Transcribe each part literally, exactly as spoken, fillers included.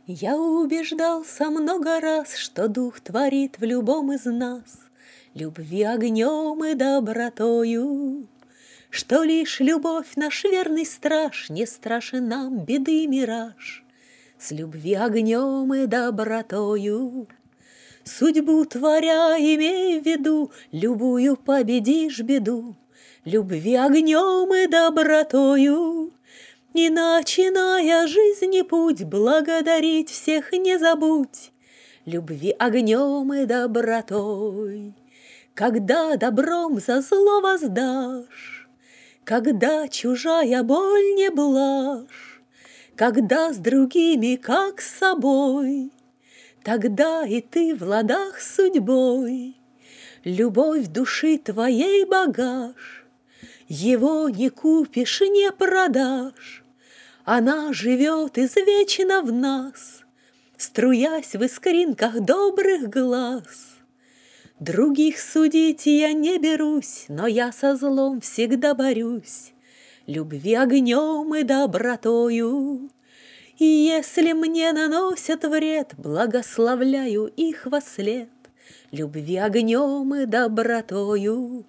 Я убеждался много раз, что дух творит в любом из нас любви огнем и добротою, что лишь любовь наш верный страж, не страшен нам беды мираж, с любви огнем и добротою. Судьбу творя, имей в виду, любую победишь беду, любви огнем и добротою. И начиная жизни путь, благодарить всех не забудь, любви огнем и добротой. Когда добром за зло воздашь, когда чужая боль не блажь, когда с другими как с собой, тогда и ты в ладах с судьбой. Любовь души твоей багаж, его не купишь и не продашь. Она живет извечно в нас, струясь в искринках добрых глаз. Других судить я не берусь, но я со злом всегда борюсь, любви огнем и добротою. И если мне наносят вред, благословляю их вослед, любви огнем и добротою.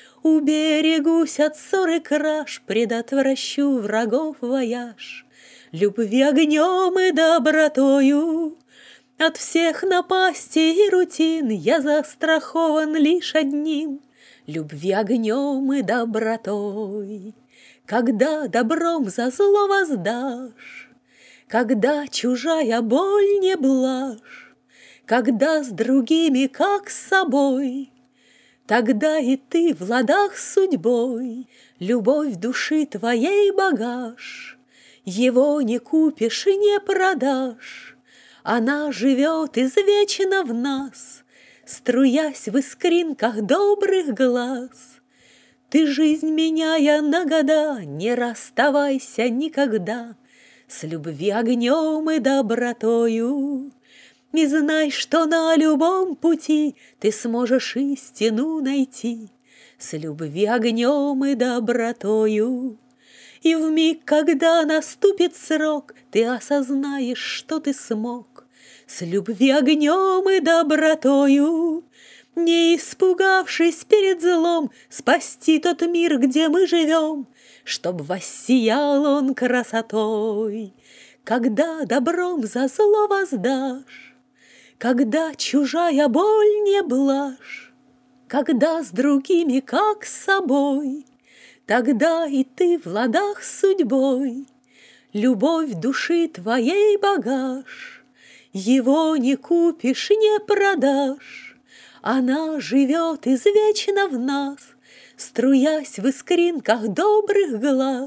Уберегусь от ссор и краж, предотвращу врагов вояж, любви огнем и добротою. От всех напастей и рутин я застрахован лишь одним, любви огнем и добротой. Когда добром за зло воздашь, когда чужая боль не блажь, когда с другими как с собой, тогда и ты в ладах с судьбой. Любовь души твоей багаж, его не купишь и не продашь. Она живет извечно в нас, струясь в искринках добрых глаз. Ты, жизнь меняя на года, не расставайся никогда с любви огнем и добротою. И знай, что на любом пути ты сможешь истину найти с любви огнем и добротою. И вмиг, когда наступит срок, ты осознаешь, что ты смог с любви огнем и добротою, не испугавшись перед злом, спасти тот мир, где мы живем, чтоб воссиял он красотой. Когда добром за зло воздашь, когда чужая боль не блажь, когда с другими как с собой, тогда и ты в ладах с судьбой. Любовь души твоей багаж, его не купишь, не продашь. Она живет извечно в нас, струясь в искринках добрых глаз.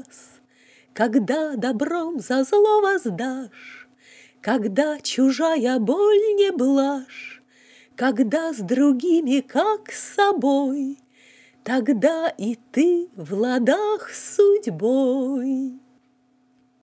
Когда добром за зло воздашь, когда чужая боль не блажь, когда с другими как с собой, тогда и ты в ладах с судьбой.